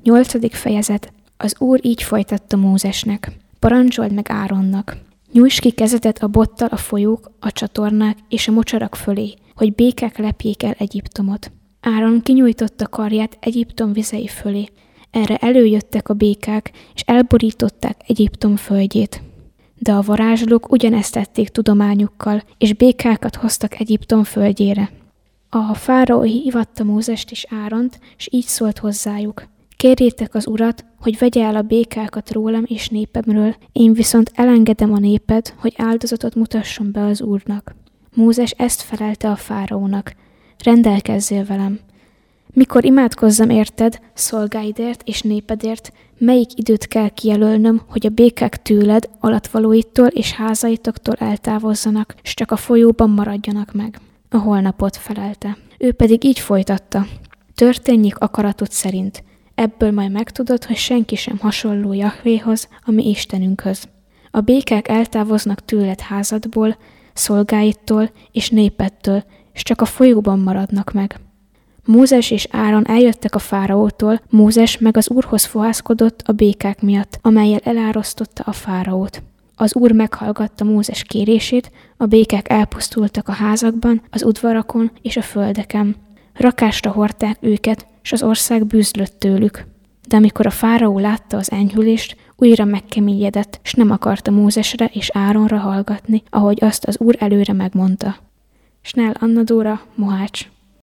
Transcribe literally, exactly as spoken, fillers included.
Nyolcadik fejezet. Az Úr így folytatta Mózesnek. Parancsold meg Áronnak. Nyújts ki kezedet a bottal a folyók, a csatornák és a mocsarak fölé, hogy békák lepjék el Egyiptomot. Áron kinyújtotta karját Egyiptom vizei fölé. Erre előjöttek a békák, és elborították Egyiptom földjét. De a varázslók ugyanezt tették tudományukkal, és békákat hoztak Egyiptom földjére. A fáraó hívatta Mózest és Áront, és így szólt hozzájuk. Kérjétek az Urat, hogy vegye el a békákat rólam és népemről, én viszont elengedem a néped, hogy áldozatot mutasson be az Úrnak. Mózes ezt felelte a fáraónak. Rendelkezzél velem. Mikor imádkozzam érted, szolgáidért és népedért, melyik időt kell kijelölnöm, hogy a békák tőled, alatvalóittól és házaitoktól eltávozzanak, s csak a folyóban maradjanak meg? A holnapot felelte. Ő pedig így folytatta. Történjék akaratod szerint. Ebből majd megtudod, hogy senki sem hasonló Jahvéhoz, a mi Istenünkhöz. A békák eltávoznak tőled házadból, szolgáittól és népedtől, és csak a folyóban maradnak meg. Mózes és Áron eljöttek a fáraótól, Mózes meg az Úrhoz fohászkodott a békák miatt, amellyel elárasztotta a fáraót. Az Úr meghallgatta Mózes kérését, a békák elpusztultak a házakban, az udvarakon és a földeken. Rakásra hordták őket, s az ország bűzlött tőlük. De amikor a fáraó látta az enyhülést, újra megkeményedett, s nem akarta Mózesre és Áronra hallgatni, ahogy azt az Úr előre megmondta. Snell Anna Dóra, Mohács.